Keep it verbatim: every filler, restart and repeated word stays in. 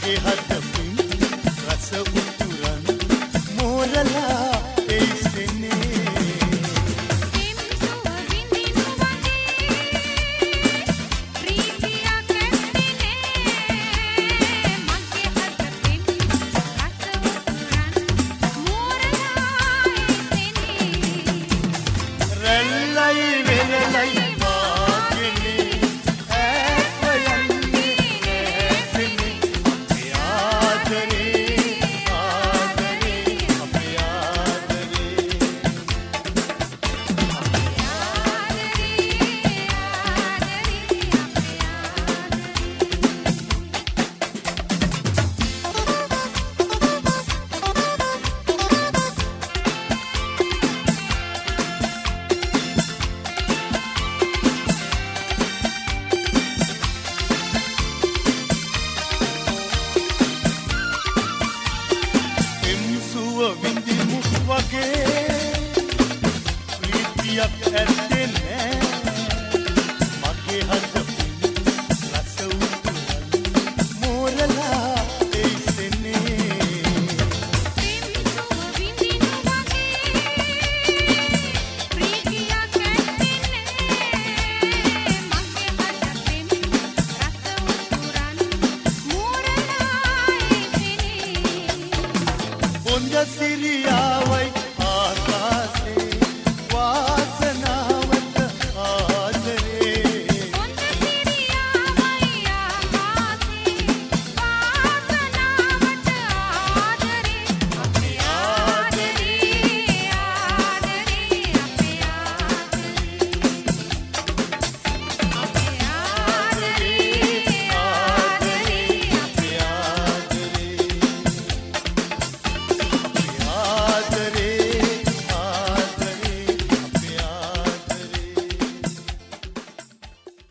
මගේ හදපින් රස උතුරන් මෝරලා එයිසෙන්නේ එම්සුව විඳිනු වගේ ප්‍රීතියක් ඇත්තේ මගේ හදපින් රස උතුරන් මෝරලා එයිසෙන්නේ රැල්ලයි වෙලලයි විඳිමු වගේ ප්‍රීතියක් ඇත්තේ නෑ මගේ හදපින් රස උතුරන් මෝරලා එයිසෙන්නේ එම්සුව විඳිනු වගේ ප්‍රීතියක් ඇත්තේ මගේ හදපින් රස උතුරන් මෝරලා එයිසෙන්නේ බොන්දසි